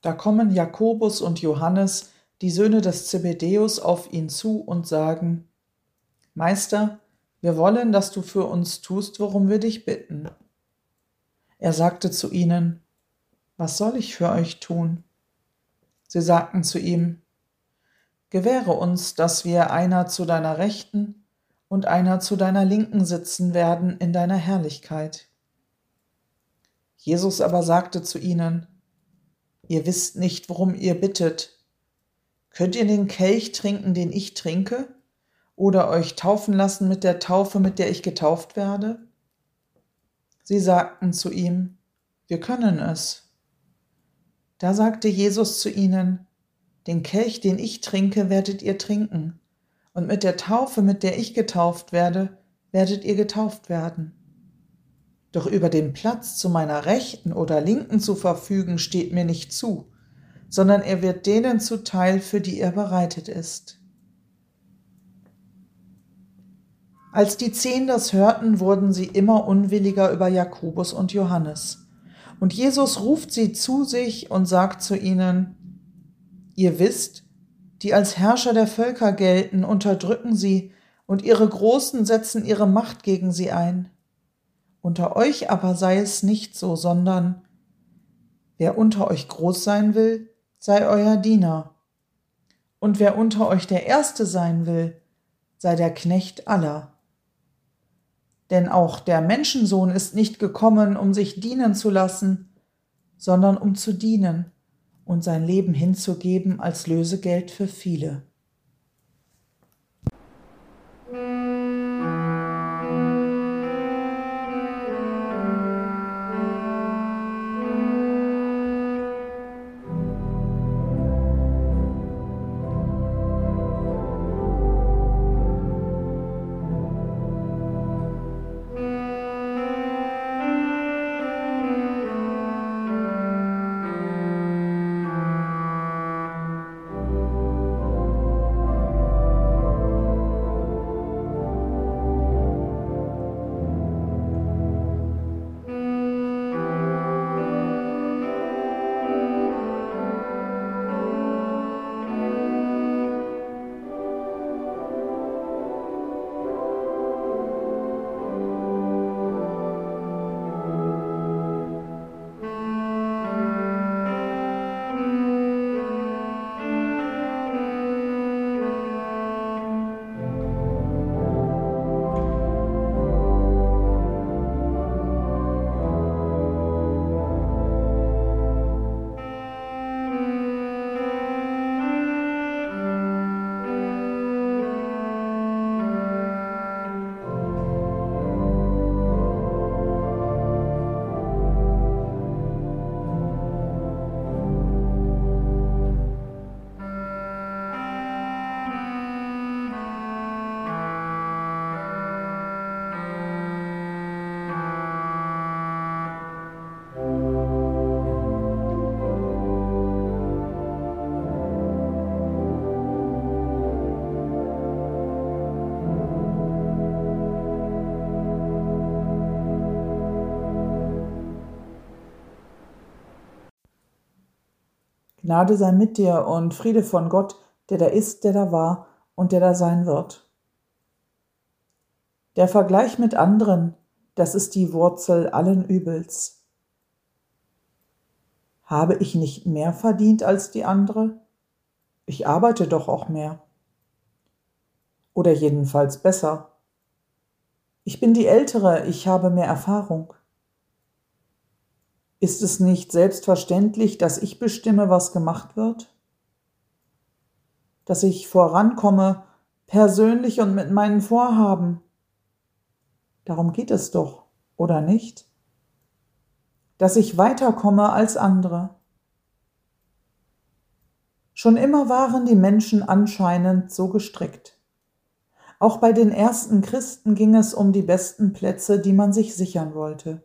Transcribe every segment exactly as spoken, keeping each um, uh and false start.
Da kommen Jakobus und Johannes, die Söhne des Zebedäus, auf ihn zu und sagen: Meister, wir wollen, dass du für uns tust, worum wir dich bitten. Er sagte zu ihnen: Was soll ich für euch tun? Sie sagten zu ihm: Gewähre uns, dass wir einer zu deiner Rechten und einer zu deiner Linken sitzen werden in deiner Herrlichkeit. Jesus aber sagte zu ihnen: Ihr wisst nicht, worum ihr bittet. Könnt ihr den Kelch trinken, den ich trinke, oder euch taufen lassen mit der Taufe, mit der ich getauft werde? Sie sagten zu ihm: Wir können es. Da sagte Jesus zu ihnen: Den Kelch, den ich trinke, werdet ihr trinken, und mit der Taufe, mit der ich getauft werde, werdet ihr getauft werden. Doch über den Platz zu meiner Rechten oder Linken zu verfügen, steht mir nicht zu, sondern er wird denen zuteil, für die er bereitet ist. Als die Zehn das hörten, wurden sie immer unwilliger über Jakobus und Johannes. Und Jesus ruft sie zu sich und sagt zu ihnen: Ihr wisst, die als Herrscher der Völker gelten, unterdrücken sie, und ihre Großen setzen ihre Macht gegen sie ein. Unter euch aber sei es nicht so, sondern wer unter euch groß sein will, sei euer Diener. Und wer unter euch der Erste sein will, sei der Knecht aller. Denn auch der Menschensohn ist nicht gekommen, um sich dienen zu lassen, sondern um zu dienen und sein Leben hinzugeben als Lösegeld für viele. Gnade sei mit dir und Friede von Gott, der da ist, der da war und der da sein wird. Der Vergleich mit anderen, das ist die Wurzel allen Übels. Habe ich nicht mehr verdient als die andere? Ich arbeite doch auch mehr. Oder jedenfalls besser. Ich bin die Ältere, ich habe mehr Erfahrung. Ist es nicht selbstverständlich, dass ich bestimme, was gemacht wird? Dass ich vorankomme, persönlich und mit meinen Vorhaben? Darum geht es doch, oder nicht? Dass ich weiterkomme als andere. Schon immer waren die Menschen anscheinend so gestrickt. Auch bei den ersten Christen ging es um die besten Plätze, die man sich sichern wollte.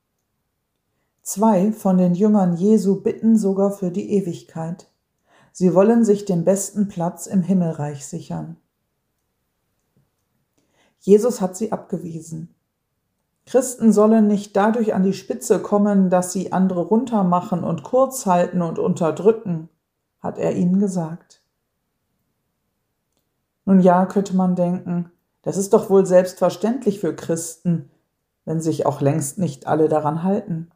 Zwei von den Jüngern Jesu bitten sogar für die Ewigkeit. Sie wollen sich den besten Platz im Himmelreich sichern. Jesus hat sie abgewiesen. Christen sollen nicht dadurch an die Spitze kommen, dass sie andere runtermachen und kurz halten und unterdrücken, hat er ihnen gesagt. Nun ja, könnte man denken, das ist doch wohl selbstverständlich für Christen, wenn sich auch längst nicht alle daran halten.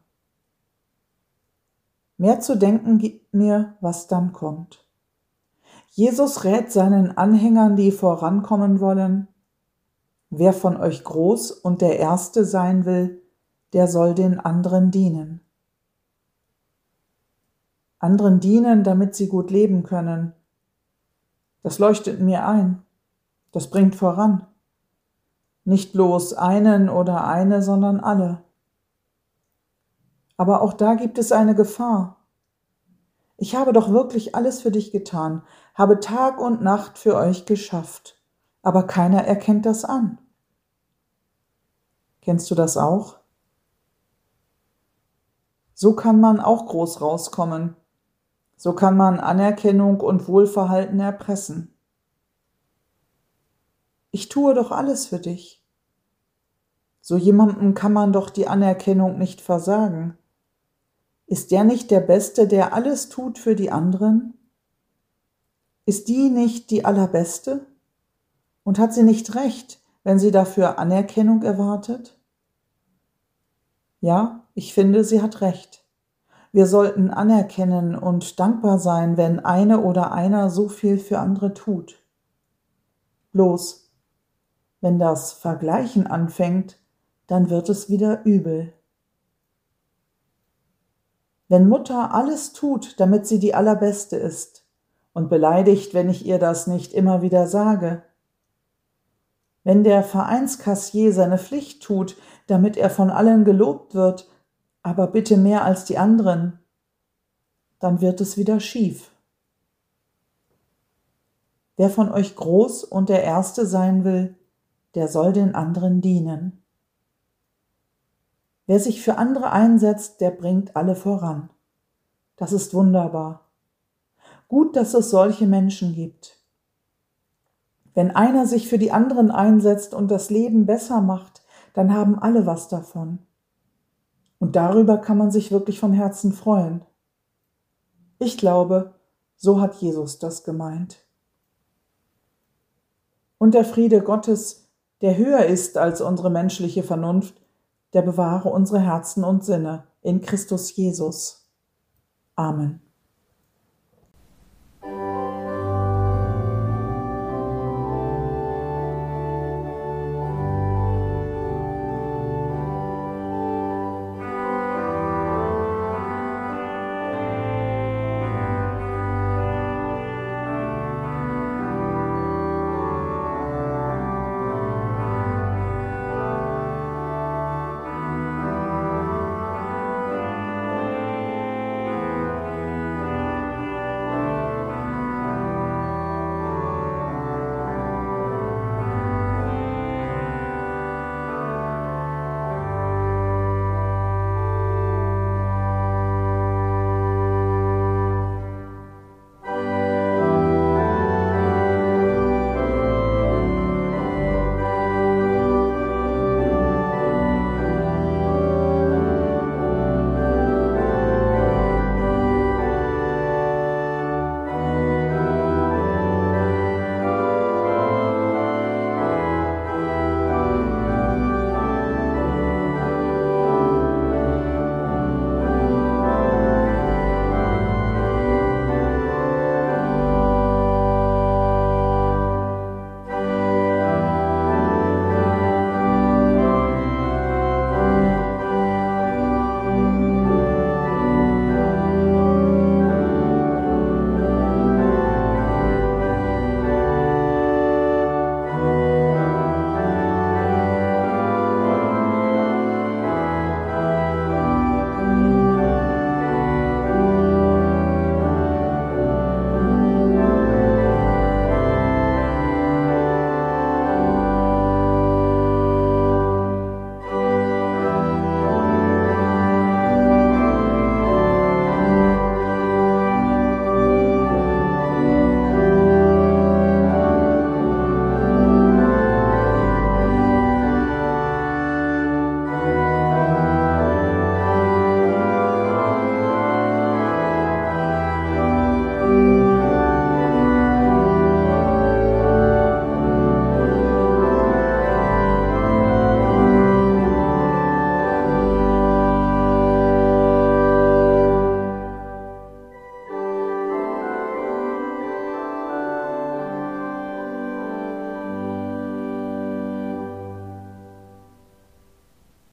Mehr zu denken gibt mir, was dann kommt. Jesus rät seinen Anhängern, die vorankommen wollen: Wer von euch groß und der Erste sein will, der soll den anderen dienen. Anderen dienen, damit sie gut leben können. Das leuchtet mir ein. Das bringt voran. Nicht bloß einen oder eine, sondern alle. Aber auch da gibt es eine Gefahr. Ich habe doch wirklich alles für dich getan, habe Tag und Nacht für euch geschafft, aber keiner erkennt das an. Kennst du das auch? So kann man auch groß rauskommen. So kann man Anerkennung und Wohlverhalten erpressen. Ich tue doch alles für dich. So jemandem kann man doch die Anerkennung nicht versagen. Ist der nicht der Beste, der alles tut für die anderen? Ist die nicht die Allerbeste? Und hat sie nicht recht, wenn sie dafür Anerkennung erwartet? Ja, ich finde, sie hat recht. Wir sollten anerkennen und dankbar sein, wenn eine oder einer so viel für andere tut. Bloß, wenn das Vergleichen anfängt, dann wird es wieder übel. Wenn Mutter alles tut, damit sie die Allerbeste ist, und beleidigt, wenn ich ihr das nicht immer wieder sage, wenn der Vereinskassier seine Pflicht tut, damit er von allen gelobt wird, aber bitte mehr als die anderen, dann wird es wieder schief. Wer von euch groß und der Erste sein will, der soll den anderen dienen. Wer sich für andere einsetzt, der bringt alle voran. Das ist wunderbar. Gut, dass es solche Menschen gibt. Wenn einer sich für die anderen einsetzt und das Leben besser macht, dann haben alle was davon. Und darüber kann man sich wirklich vom Herzen freuen. Ich glaube, so hat Jesus das gemeint. Und der Friede Gottes, der höher ist als unsere menschliche Vernunft, der bewahre unsere Herzen und Sinne in Christus Jesus. Amen.